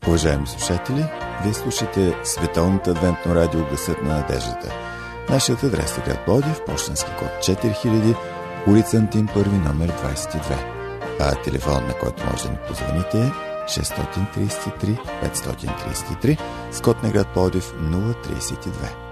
Уважаеми слушатели, вие слушате Световното адвентно радио Гласът на надеждата. Нашият адрес е град Пловдив, пощенски код 4000, улица Антим 1, номер 22. А телефон, на който може да ни позвоните е 633 533, с код на град Пловдив 032.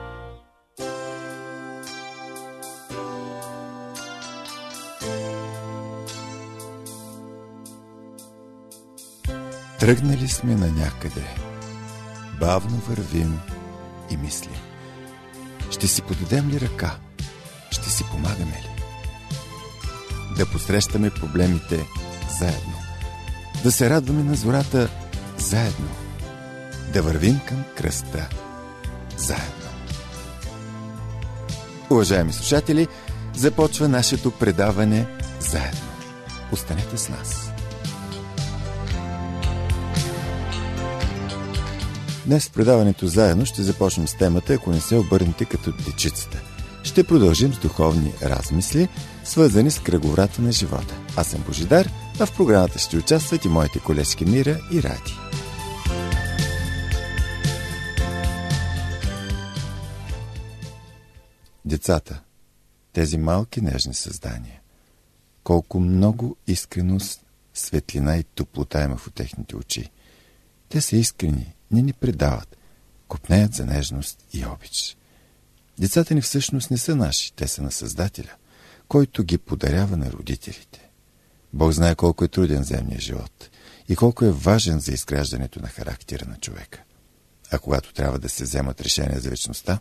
Тръгнали сме на някъде. Бавно вървим и мислим. Ще си подадем ли ръка? Ще си помагаме ли? Да посрещаме проблемите заедно. Да се радваме на зората заедно. Да вървим към кръста заедно. Уважаеми слушатели, започва нашето предаване заедно. Останете с нас. Днес в предаването заедно ще започнем с темата "Ако не се обърнете като дечицата". Ще продължим с духовни размисли, свързани с кръговрата на живота. Аз съм Божидар, а в програмата ще участват и моите колежки Мира и Ради. Децата, тези малки нежни създания, колко много искреност, светлина и топлота има в техните очи. Те са искрени, не ни предават, копнеят за нежност и обич. Децата ни всъщност не са наши, те са на Създателя, който ги подарява на родителите. Бог знае колко е труден земния живот и колко е важен за изграждането на характера на човека. А когато трябва да се вземат решения за вечността,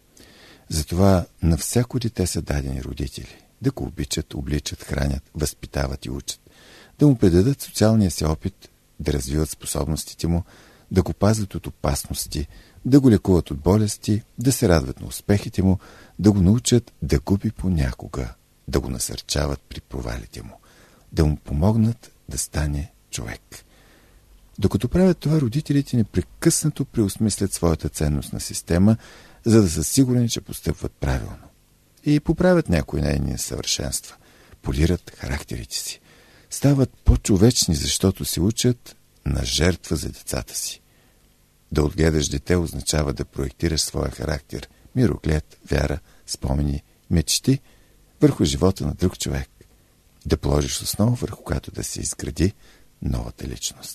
затова на всяко дете са дадени родители, да го обичат, обличат, хранят, възпитават и учат, да му предадат социалния си опит, да развиват способностите му, да го пазят от опасности, да го лекуват от болести, да се радват на успехите му, да го научат да губи понякога, да го насърчават при провалите му, да му помогнат да стане човек. Докато правят това, родителите непрекъснато преосмислят своята ценностна система, за да са сигурни, че постъпват правилно. И поправят някои нейни несъвършенства, полират характерите си, стават по-човечни, защото се учат на жертва за децата си. Да отгледаш дете означава да проектираш своя характер, мироглед, вяра, спомени, мечти върху живота на друг човек. Да положиш основа, върху която да се изгради новата личност.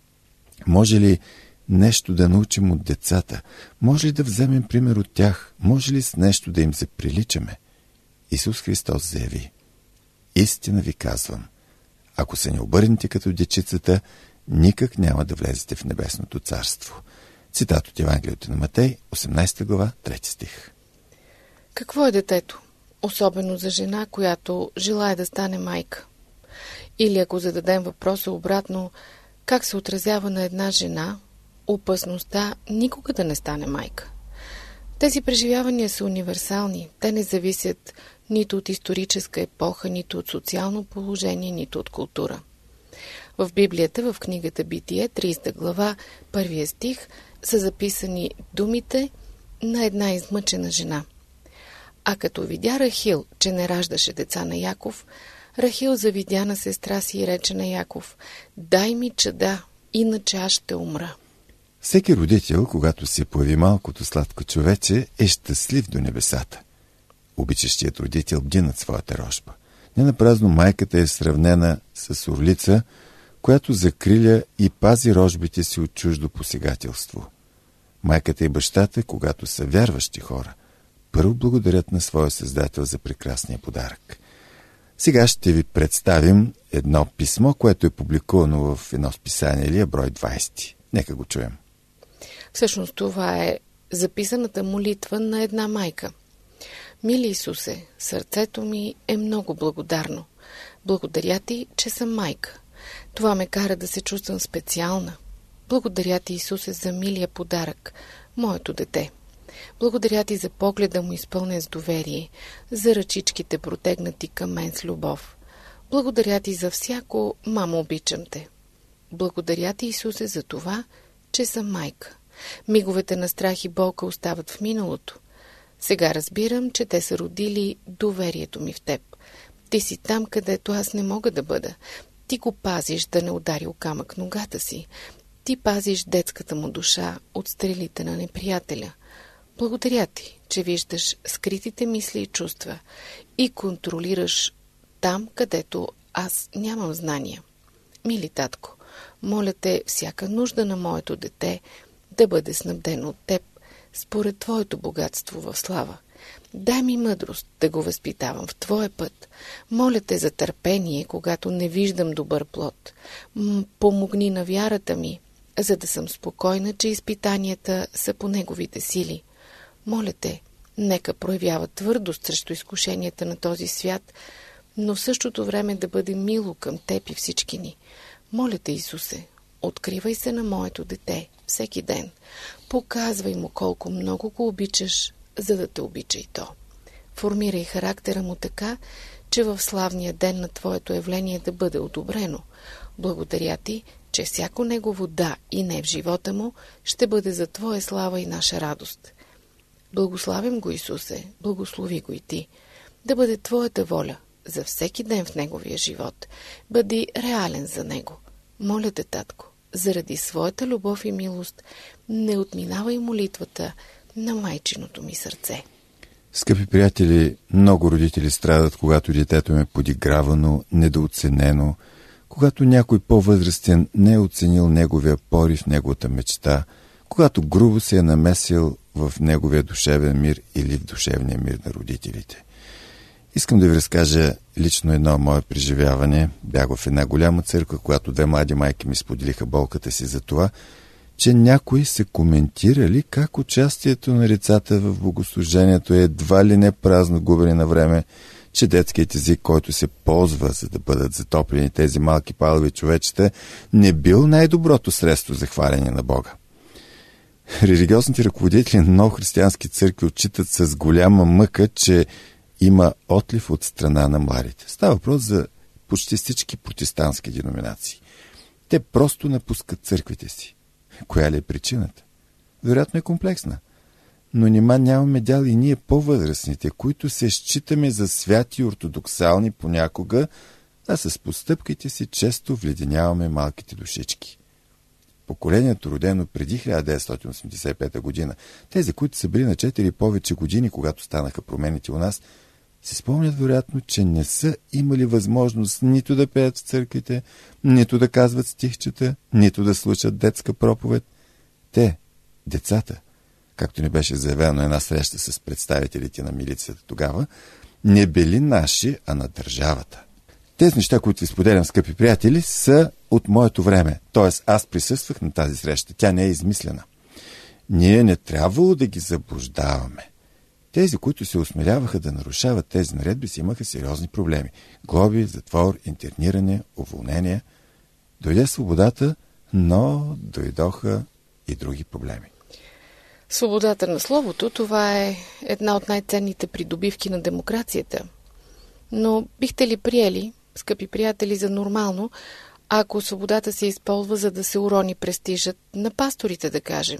Може ли нещо да научим от децата? Може ли да вземем пример от тях? Може ли с нещо да им се приличаме? Исус Христос заяви: "Истина ви казвам, ако се не обърнете като дечицата, никак няма да влезете в небесното царство." Цитат от Евангелието на Матей, 18 глава, 3 стих. Какво е детето? Особено за жена, която желае да стане майка. Или ако зададем въпроса обратно, как се отразява на една жена опасността никога да не стане майка? Тези преживявания са универсални. Те не зависят нито от историческа епоха, нито от социално положение, нито от култура. В Библията, в книгата Битие, 30 глава, 1 стих, са записани думите на една измъчена жена. А като видя Рахил, че не раждаше деца на Яков, Рахил завидя на сестра си и рече на Яков: "Дай ми чада, иначе аз ще умра." Всеки родител, когато се появи малкото сладко човече, е щастлив до небесата. Обичащият родител бди над своята рожба. Ненапразно майката е сравнена с орлица, която закриля и пази рожбите си от чуждо посегателство. Майката и бащата, когато са вярващи хора, първо благодарят на своя Създател за прекрасния подарък. Сега ще ви представим едно писмо, което е публикувано в едно списание, Илия, брой 20. Нека го чуем. Всъщност това е записаната молитва на една майка. "Мили Исусе, сърцето ми е много благодарно. Благодаря ти, че съм майка. Това ме кара да се чувствам специална. Благодаря ти, Исусе, за милия подарък, моето дете. Благодаря ти за погледа му изпълнен с доверие, за ръчичките протегнати към мен с любов. Благодаря ти за всяко "мамо, обичам те". Благодаря ти, Исусе, за това, че съм майка. Миговете на страх и болка остават в миналото. Сега разбирам, че те са родили доверието ми в теб. Ти си там, където аз не мога да бъда. Ти го пазиш да не удари о камък ногата си. Ти пазиш детската му душа от стрелите на неприятеля. Благодаря ти, че виждаш скритите мисли и чувства и контролираш там, където аз нямам знания. Мили татко, моля те всяка нужда на моето дете да бъде снабдено от теб, според твоето богатство в слава. Дай ми мъдрост да го възпитавам в твоя път. Моля те за търпение, когато не виждам добър плод. Помогни на вярата ми, за да съм спокойна, че изпитанията са по неговите сили. Моля те, нека проявява твърдост срещу изкушенията на този свят, но в същото време да бъде мило към теб и всички ни. Моля те, Исусе, откривай се на моето дете всеки ден. Показвай му колко много го обичаш, за да те обича и то. Формирай характера му така, че в славния ден на твоето явление да бъде одобрено. Благодаря ти, че всяко негово да и не в живота му ще бъде за твоя слава и наша радост. Благославям го, Исусе, благослови го и ти. Да бъде твоята воля за всеки ден в неговия живот. Бъди реален за него. Моля те, татко, заради своята любов и милост, не отминавай молитвата на майчиното ми сърце. Скъпи приятели, много родители страдат, когато детето им е подигравано, недооценено, когато някой по-възрастен не е оценил неговия порив, неговата мечта, когато грубо се е намесил в неговия душевен мир или в душевния мир на родителите. Искам да ви разкажа лично едно мое преживяване. Бях в една голяма църква, когато две млади майки ми споделиха болката си за това, че някои са коментирали как участието на децата в богослужението е едва ли не празно губене на време, че детският език, който се ползва, за да бъдат затоплени тези малки палеви човечета, не бил най-доброто средство за хваляне на Бога. Религиозните ръководители на много християнски църкви отчитат с голяма мъка, че има отлив от страна на младите. Става въпрос за почти всички протестантски деноминации. Те просто напускат църквите си. Коя ли е причината? Вероятно е комплексна. Но нима нямаме дял и ние по-възрастните, които се считаме за святи и ортодоксални понякога, а с постъпките си често вледеняваме малките душички. Поколението, родено преди 1985 година, тези, които са били на 4 и повече години, когато станаха промените у нас, си спомнят вероятно, че не са имали възможност нито да пеят в църквите, нито да казват стихчета, нито да слушат детска проповед. Те, децата, както ни беше заявено една среща с представителите на милицията тогава, не били наши, а на държавата. Тези неща, които ви споделям, скъпи приятели, са от моето време. Тоест, аз присъствах на тази среща. Тя не е измислена. Ние не трябвало да ги заблуждаваме. Тези, които се осмеляваха да нарушават тези наредби, си имаха сериозни проблеми. Глоби, затвор, интерниране, уволнение. Дойде свободата, но дойдоха и други проблеми. Свободата на словото, това е една от най-ценните придобивки на демокрацията. Но бихте ли приели, скъпи приятели, за нормално, ако свободата се използва, за да се урони престижът на пасторите, да кажем,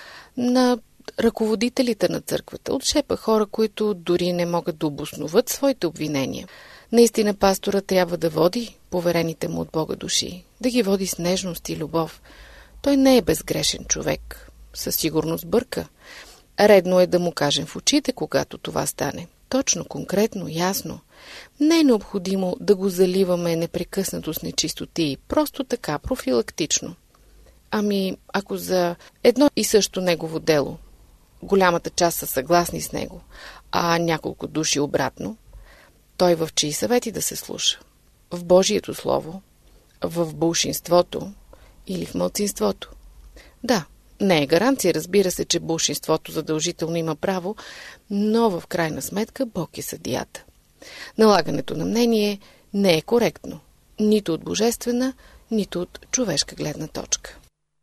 на ръководителите на църквата, от шепа хора, които дори не могат да обосноват своите обвинения. Наистина пастора трябва да води поверените му от Бога души, да ги води с нежност и любов. Той не е безгрешен човек, със сигурност бърка. Редно е да му кажем в очите, когато това стане. Точно, конкретно, ясно. Не е необходимо да го заливаме непрекъснато с нечистоти, просто така, профилактично. Ами, ако за едно и също негово дело голямата част са съгласни с него, а няколко души обратно, той в чии съвети да се слуша? В Божието Слово, в болшинството или в малцинството? Да, не е гаранция, разбира се, че болшинството задължително има право, но в крайна сметка Бог е съдията. Налагането на мнение не е коректно, нито от божествена, нито от човешка гледна точка.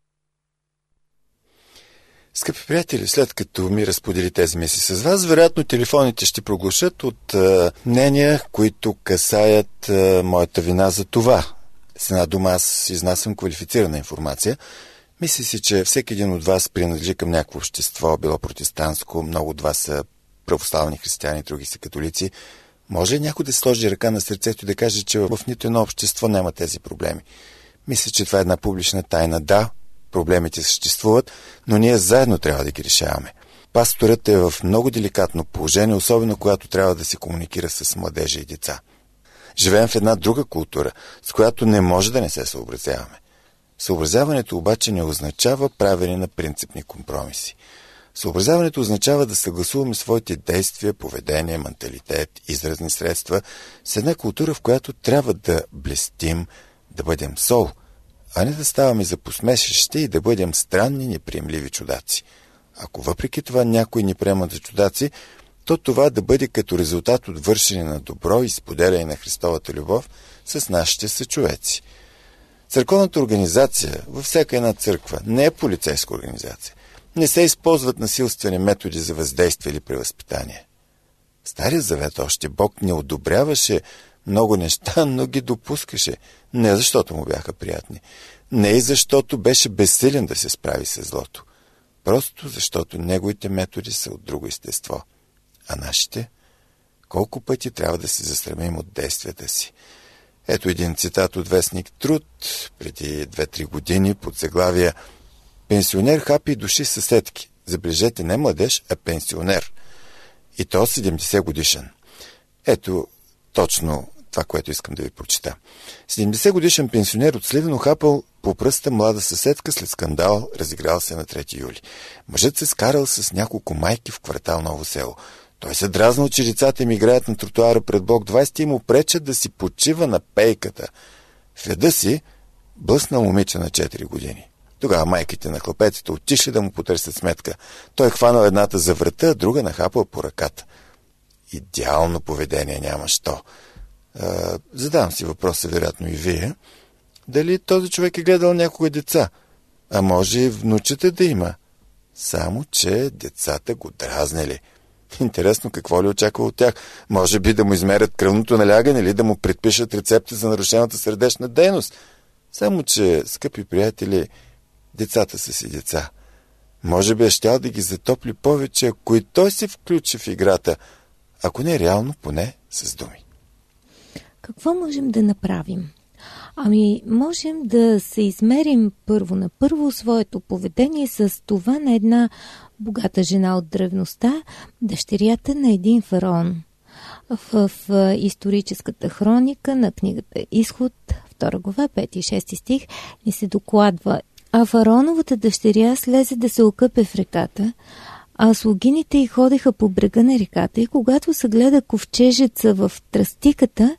Скъпи приятели, след като ми разподели тези мисли с вас, вероятно телефоните ще проглушат от мнения, които касаят моята вина за това. С една дума, аз изнасям квалифицирана информация. Мисля си, че всеки един от вас принадлежи към някакво общество, било протестантско, много от вас са православни християни, други са католици. Може някой да сложи ръка на сърцето и да каже, че в нито едно общество няма тези проблеми. Мисля, че това е една публична тайна. Да, Проблемите съществуват, но ние заедно трябва да ги решаваме. Пасторът е в много деликатно положение, особено когато трябва да се комуникира с младежи и деца. Живеем в една друга култура, с която не може да не се съобразяваме. Съобразяването обаче не означава правене на принципни компромиси. Съобразяването означава да съгласуваме своите действия, поведение, менталитет, изразни средства с една култура, в която трябва да блестим, да бъдем сол, а не да ставаме за посмешище и да бъдем странни, неприемливи чудаци. Ако въпреки това някои ни приемат за чудаци, то това да бъде като резултат от вършене на добро и споделяне на Христовата любов с нашите съчовеци. Църковната организация във всяка една църква не е полицейска организация. Не се използват насилствени методи за въздействие или превъзпитание. В Стария завет още Бог не одобряваше много неща, но ги допускаше. Не защото му бяха приятни. Не и защото беше безсилен да се справи с злото. Просто защото неговите методи са от друго естество. А нашите? Колко пъти трябва да се засрамим от действията си? Ето един цитат от вестник Труд преди 2-3 години под заглавия "Пенсионер хапи души съседки". Забележете, не младеж, а пенсионер. И то 70 годишен. Ето точно това, което искам да ви прочита. 70 годишен пенсионер от Сливен хапал по пръста млада съседка след скандал, разиграл се на 3 юли. Мъжът се скарал с няколко майки в квартал Ново село. Той се дразнал, че децата им играят на тротуара пред блок 20 и му пречат да си почива на пейката. В реда си блъсна момиче на 4 години. Тогава майките на хлапеците отишли да му потърсят сметка. Той хванал едната за врата, а друга нахапал по ръката. Идеално поведение няма що. Задавам си въпроса, вероятно и вие. Дали този човек е гледал някога деца? А може и внучета да има. Само, че децата го дразнели. Интересно, какво ли очаква от тях? Може би да му измерят кръвното налягане или да му предпишат рецепти за нарушената сърдечна дейност. Само, че, скъпи приятели, децата са си деца. Може би е щял да ги затопли повече, ако и той се включи в играта, ако не реално, поне с думи. Какво можем да направим? Можем да се измерим първо своето поведение с това на една богата жена от древността, дъщерята на един фараон. В историческата хроника на книгата Изход, 2 глава, 5 и 6 стих, ни се докладва: а фараоновата дъщеря слезе да се окъпе в реката, а слугините й ходеха по брега на реката и когато съгледа ковчежеца в тръстиката,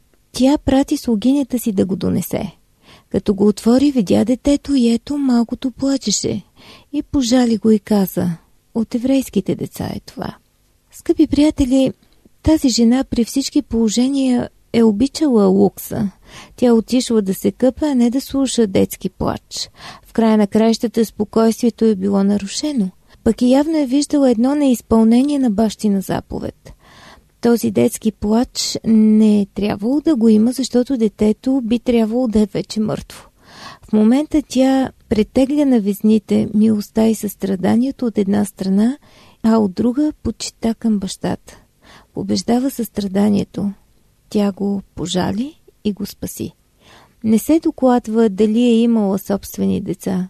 тя прати слугинята си да го донесе. Като го отвори, видя детето и ето малкото плачеше. И пожали го и каза: от еврейските деца е това. Скъпи приятели, тази жена при всички положения е обичала лукса. Тя отишла да се къпе, а не да слуша детски плач. В края на краищата спокойствието е било нарушено. Пък и явно е виждала едно неизпълнение на бащина заповед. Този детски плач не е трябвало да го има, защото детето би трябвало да е вече мъртво. В момента тя претегля на везните милостта и състраданието от една страна, а от друга почита към бащата. Побеждава състраданието. Тя го пожали и го спаси. Не се докладва дали е имала собствени деца.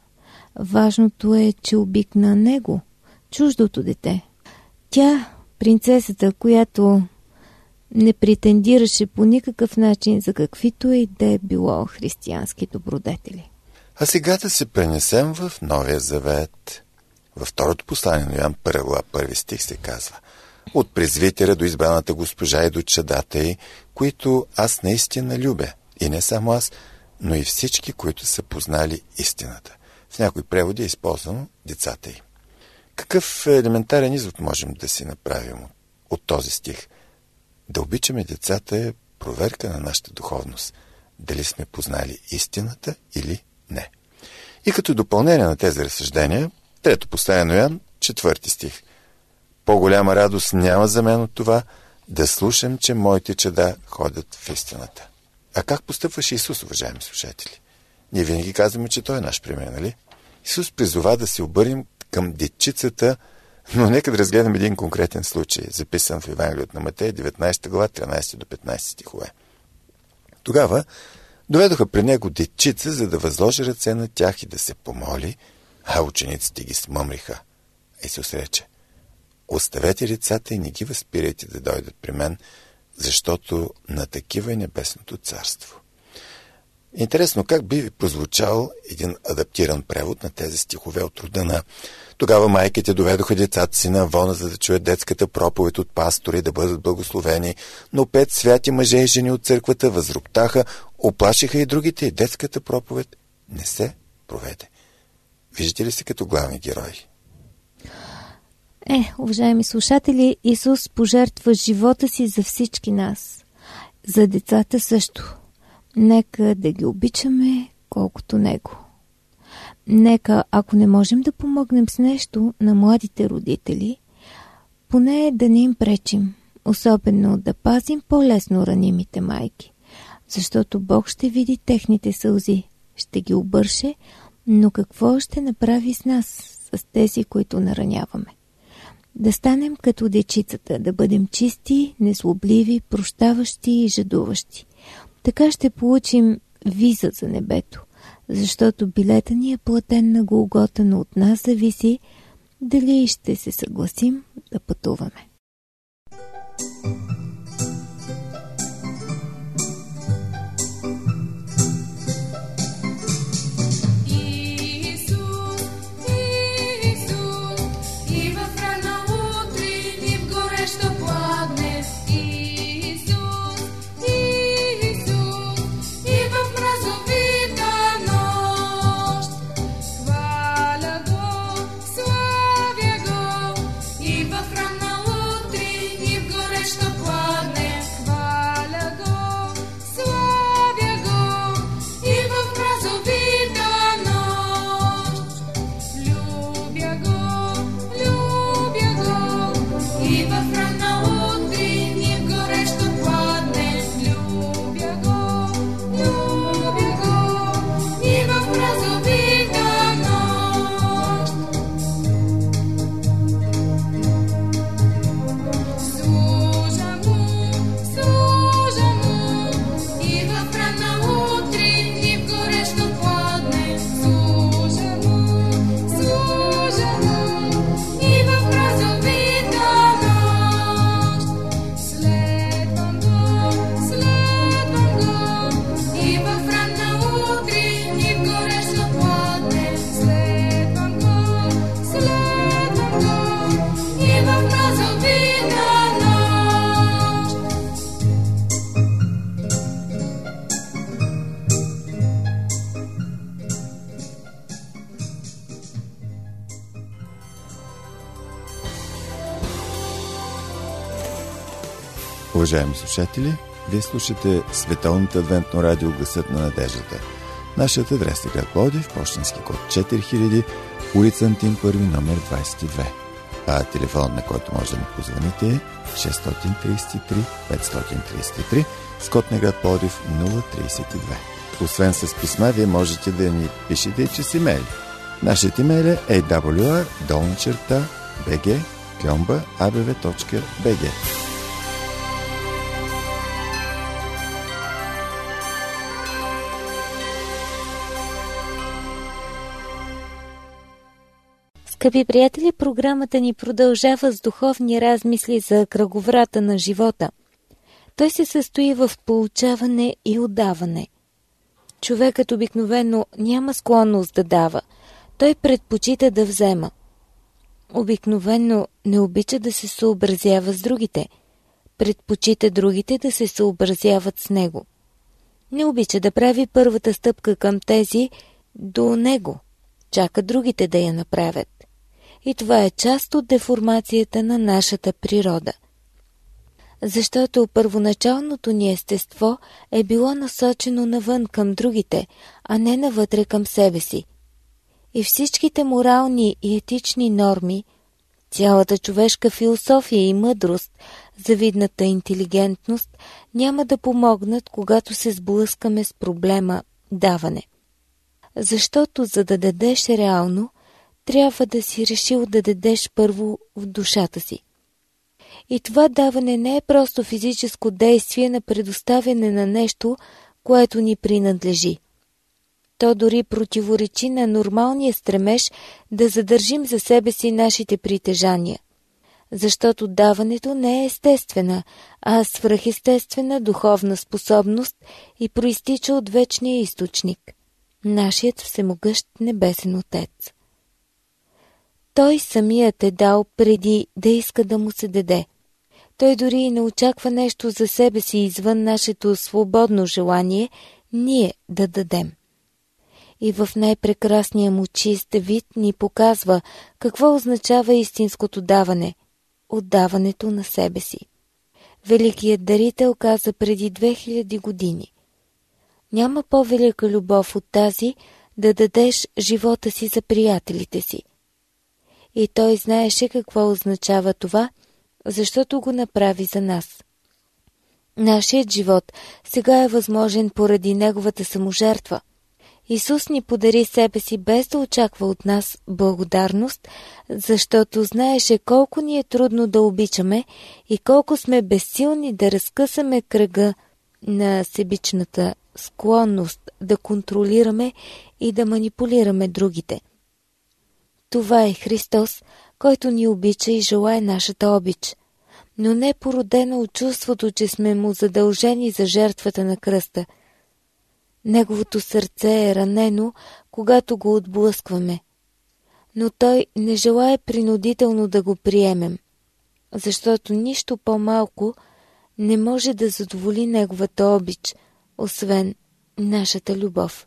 Важното е, че обикна него, чуждото дете. Тя, принцесата, която не претендираше по никакъв начин за каквито и да е било християнски добродетели. А сега да се пренесем в Новия Завет. Във второто послание на Йоан, 1 глава, 1 стих се казва: от презвитера до избраната госпожа и до чадата й, които аз наистина любя. И не само аз, но и всички, които са познали истината. В някои преводи е използвано децата й. Какъв елементарен извод можем да си направим от този стих? Да обичаме децата е проверка на нашата духовност. Дали сме познали истината или не. И като допълнение на тези разсъждения, трето послание на Йоан, 4 стих. По-голяма радост няма за мен от това да слушам, че моите чада ходят в истината. А как постъпваше Исус, уважаеми слушатели? Ние винаги казваме, че Той е наш пример, нали? Исус призова да се обърнем към дечицата, но нека да разгледам един конкретен случай, записан в Евангелието на Матей, 19 глава, 13 до 15 стихове. Тогава Доведоха при него дечица, за да възложи ръце на тях и да се помоли, а учениците ги смъмриха. Исус рече: оставете децата и не ги възпирайте да дойдат при мен, защото на такива е небесното царство. Интересно как би прозвучал един адаптиран превод на тези стихове от рода на: тогава майките доведоха децата си на Авона, за да чуят детската проповед от пастори и да бъдат благословени, но 5 святи мъже и жени от църквата възроптаха, оплашиха и другите, и детската проповед не се проведе. Виждате ли се като главни герои? Уважаеми слушатели, Исус пожертва живота си за всички нас. За децата също. Нека да ги обичаме колкото Него. Нека, ако не можем да помогнем с нещо на младите родители, поне да не им пречим, особено да пазим по-лесно ранимите майки, защото Бог ще види техните сълзи, ще ги обърше, но какво ще направи с нас, с тези, които нараняваме? Да станем като дечицата, да бъдем чисти, незлобливи, прощаващи и жадуващи. Така ще получим виза за небето, защото билета ни е платен на Голгота, но от нас зависи дали ще се съгласим да пътуваме. Уважаеми слушатели, вие слушате Световното адвентно радио Гласът на надеждата. Нашият адрес е град Пловдив, пощенски код 4000, улица Антим I, номер 22. А телефон, на който може да ни позвоните, е 633 533, с код на град Пловдив 032. Освен с писма, вие можете да ни пишете и чрез имейл. Нашият имейл е awr@bg.abv.bg. Скъпи приятели, програмата ни продължава с духовни размисли за кръговрата на живота. Той се състои в получаване и отдаване. Човекът обикновено няма склонност да дава. Той предпочита да взема. Обикновено не обича да се съобразява с другите. Предпочита другите да се съобразяват с него. Не обича да прави първата стъпка към тези до него. Чака другите да я направят. И това е част от деформацията на нашата природа. Защото първоначалното ни естество е било насочено навън към другите, а не навътре към себе си. И всичките морални и етични норми, цялата човешка философия и мъдрост, завидната интелигентност няма да помогнат, когато се сблъскаме с проблема даване. Защото за да дадеш реално, трябва да си решил да дадеш първо в душата си. И това даване не е просто физическо действие на предоставяне на нещо, което ни принадлежи. То дори противоречи на нормалния стремеж да задържим за себе си нашите притежания, защото даването не е естествена, а свръхестествена духовна способност и проистича от вечния източник, нашият всемогъщ небесен Отец. Той самият е дал преди да иска да му се даде. Той дори и не очаква нещо за себе си извън нашето свободно желание ние да дадем. И в най-прекрасния му чист вид ни показва какво означава истинското даване – отдаването на себе си. Великият дарител каза преди 2000 години: няма по-велика любов от тази да дадеш живота си за приятелите си. И той знаеше какво означава това, защото го направи за нас. Нашият живот сега е възможен поради неговата саможертва. Исус ни подари себе си без да очаква от нас благодарност, защото знаеше колко ни е трудно да обичаме и колко сме безсилни да разкъсаме кръга на себичната склонност да контролираме и да манипулираме другите. Това е Христос, който ни обича и желае нашата обич, но не породено от чувството, че сме му задължени за жертвата на кръста. Неговото сърце е ранено, когато го отблъскваме, но той не желае принудително да го приемем, защото нищо по-малко не може да задоволи неговата обич, освен нашата любов.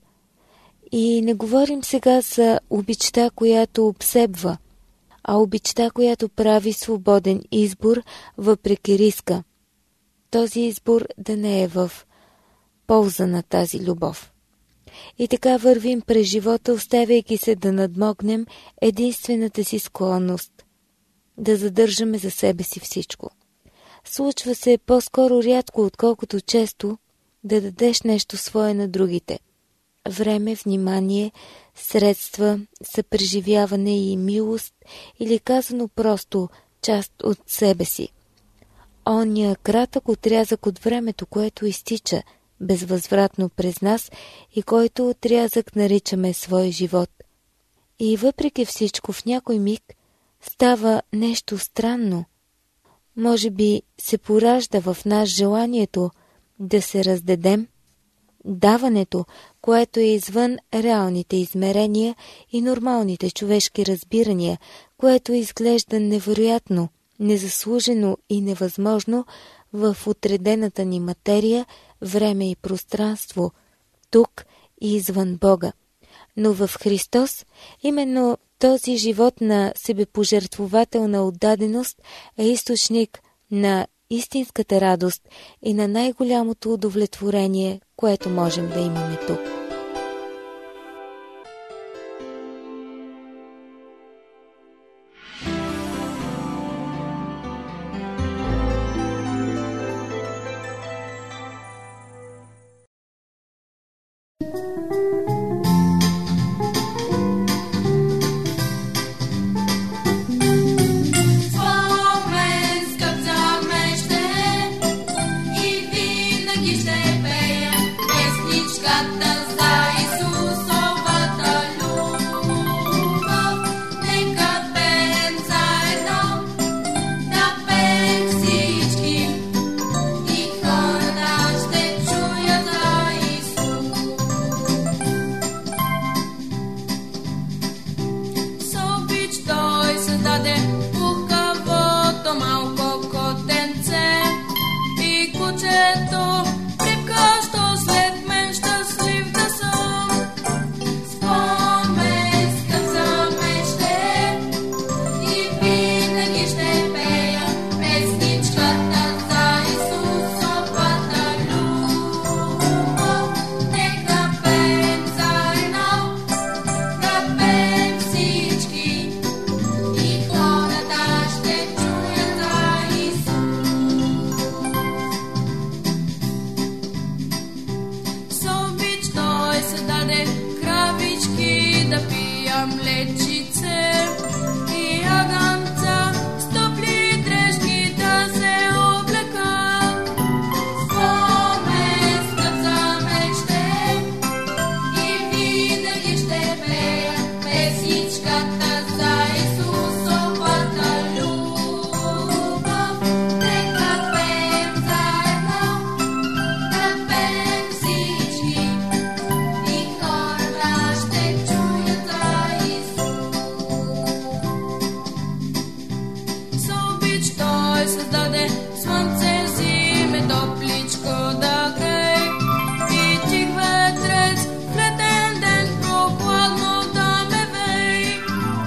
И не говорим сега за обичта, която обсебва, а обичта, която прави свободен избор въпреки риска. Този избор да не е в полза на тази любов. И така вървим през живота, оставяйки се да надмогнем единствената си склонност – да задържаме за себе си всичко. Случва се по-скоро рядко, отколкото често, да дадеш нещо свое на другите. Време, внимание, средства, съпреживяване и милост, или казано просто част от себе си. Оня кратък отрязък от времето, което изтича безвъзвратно през нас и който отрязък наричаме свой живот. И въпреки всичко в някой миг става нещо странно. Може би се поражда в нас желанието да се раздадем, даването, което е извън реалните измерения и нормалните човешки разбирания, което изглежда невероятно, незаслужено и невъзможно в отредената ни материя, време и пространство, тук и извън Бога. Но в Христос именно този живот на себепожертвователна отдаденост е източник на истинската радост и на най-голямото удовлетворение, което можем да имаме тук. Ще пея песничката за даде слънце зиме топличко да грее и тих ветрец в летен ден прохладно да ме вей.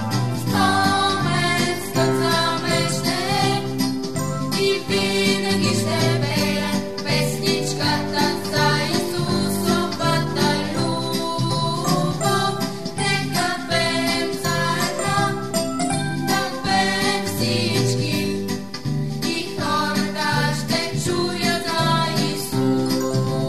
Спомен скъцаме ще и винаги ще пея песничката за Исусовата любов. Нека пеем заедно, да пеем всички и хората ще чуят за Исус.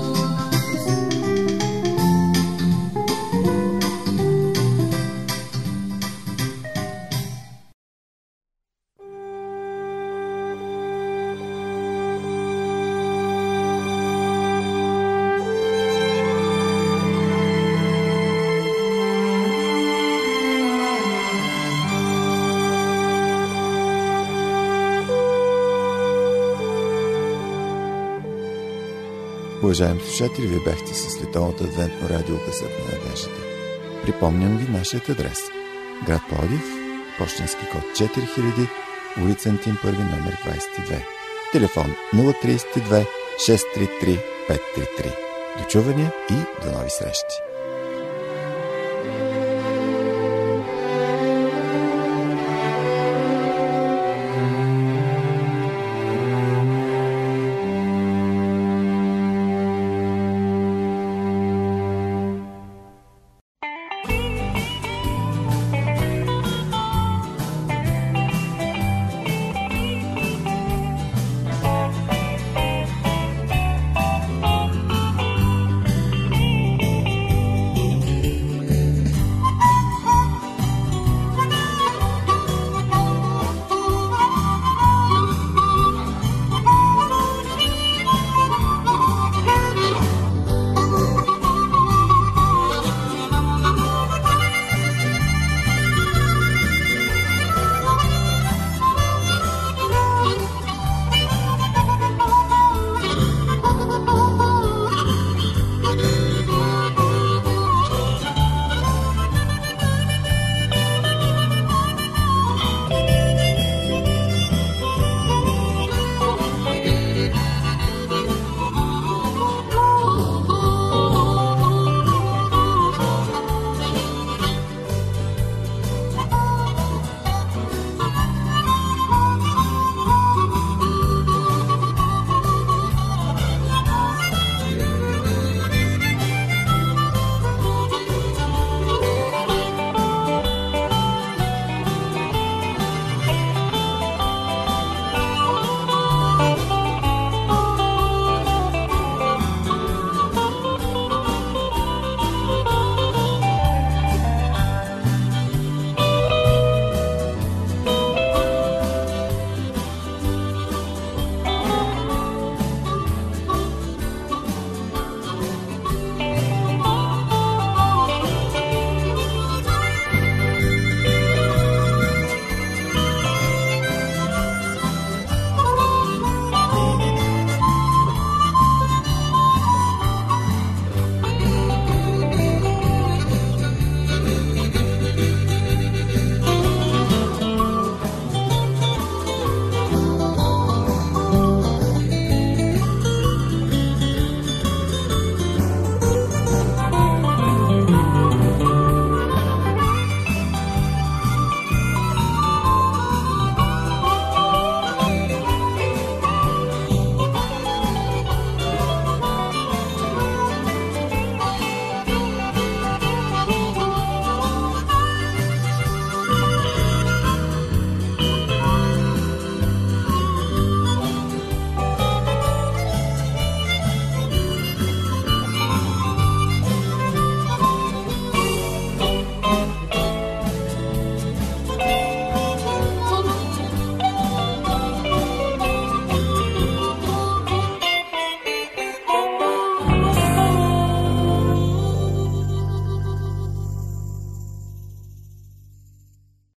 Уважаеми слушатели, вие бяхте със Световното адвентно радио Гласът на надеждата. Припомням ви нашият адрес. Град Пловдив, пощенски код 4000, улица Антим 1, номер 22. Телефон 032 633 533. До чувания и до нови срещи!